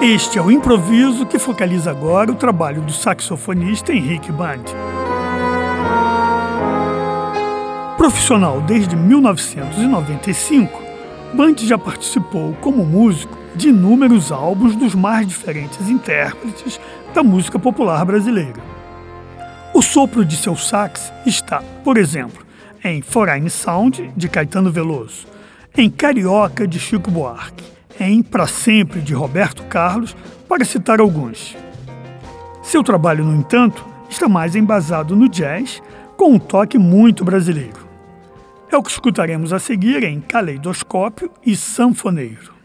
Este é o improviso que focaliza agora o trabalho do saxofonista Henrique Band. Profissional desde 1995, Band já participou como músico de inúmeros álbuns dos mais diferentes intérpretes da música popular brasileira. O sopro de seu sax está, por exemplo, em Foreign Sound, de Caetano Veloso, em Carioca, de Chico Buarque, em Pra Sempre, de Roberto Carlos, para citar alguns. Seu trabalho, no entanto, está mais embasado no jazz, com um toque muito brasileiro. É o que escutaremos a seguir em Caleidoscópio e Sanfoneiro.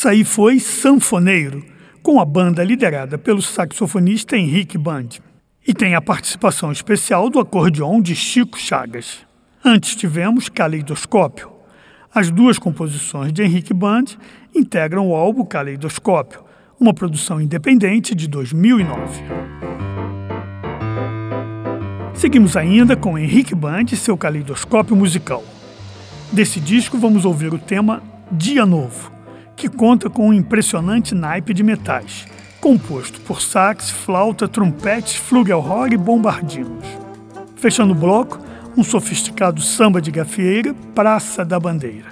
Essa aí foi Sanfoneiro, com a banda liderada pelo saxofonista Henrique Band. E tem a participação especial do acordeon de Chico Chagas. Antes tivemos Caleidoscópio. As duas composições de Henrique Band integram o álbum Caleidoscópio, uma produção independente de 2009. Seguimos ainda com Henrique Band e seu Caleidoscópio musical. Desse disco vamos ouvir o tema Dia Novo, que conta com um impressionante naipe de metais, composto por sax, flauta, trompetes, flugelhorn e bombardinos. Fechando o bloco, um sofisticado samba de gafieira, Praça da Bandeira.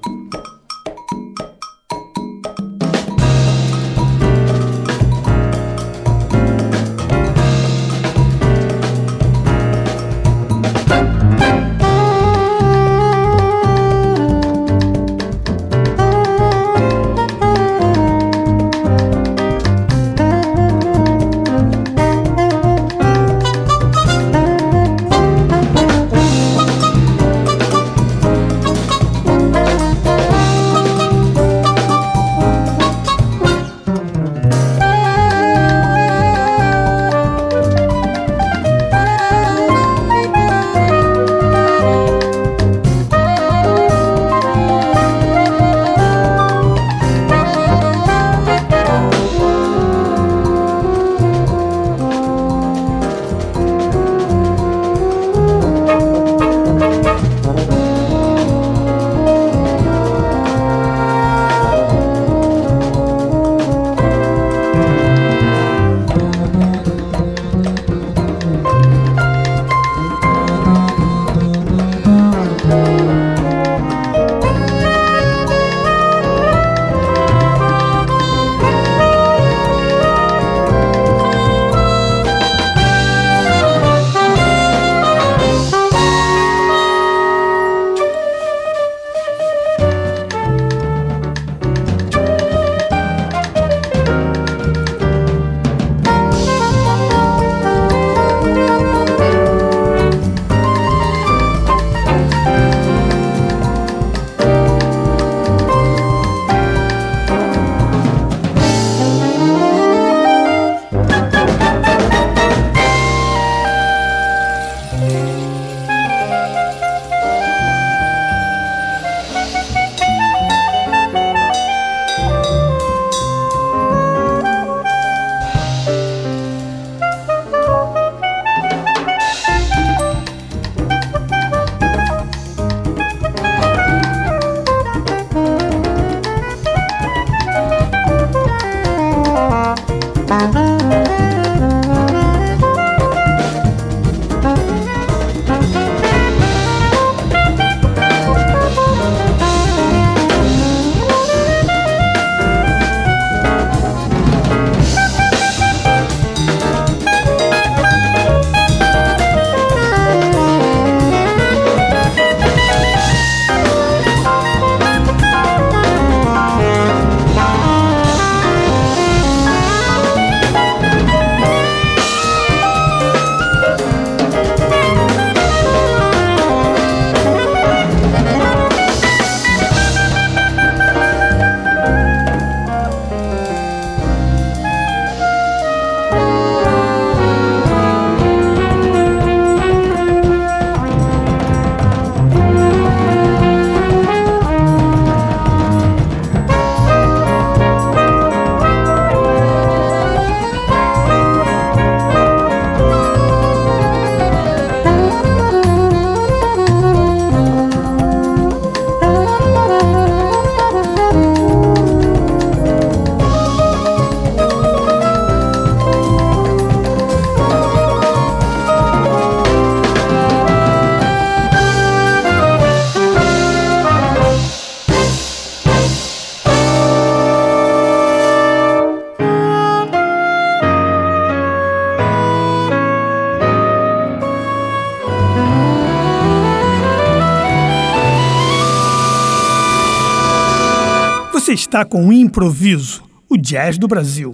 Você está com o Improviso, o jazz do Brasil.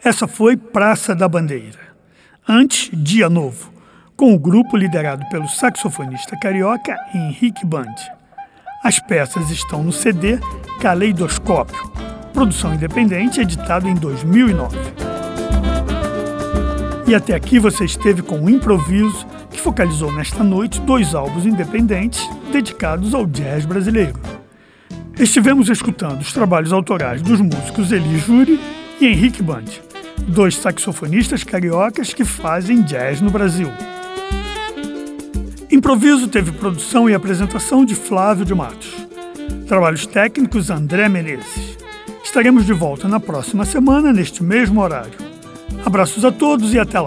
Essa foi Praça da Bandeira. Antes, Dia Novo, com o grupo liderado pelo saxofonista carioca Henrique Band. As peças estão no CD Caleidoscópio, produção independente, editado em 2009. E até aqui você esteve com o Improviso, que focalizou nesta noite 2 álbuns independentes dedicados ao jazz brasileiro. Estivemos escutando os trabalhos autorais dos músicos Eli Júri e Henrique Band, 2 saxofonistas cariocas que fazem jazz no Brasil. Improviso teve produção e apresentação de Flávio de Matos. Trabalhos técnicos André Menezes. Estaremos de volta na próxima semana, neste mesmo horário. Abraços a todos e até lá.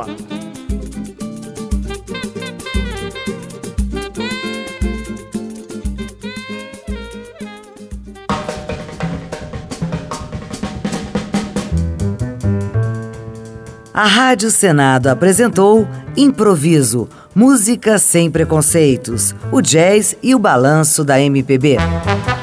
A Rádio Senado apresentou Improviso, música sem preconceitos, o jazz e o balanço da MPB.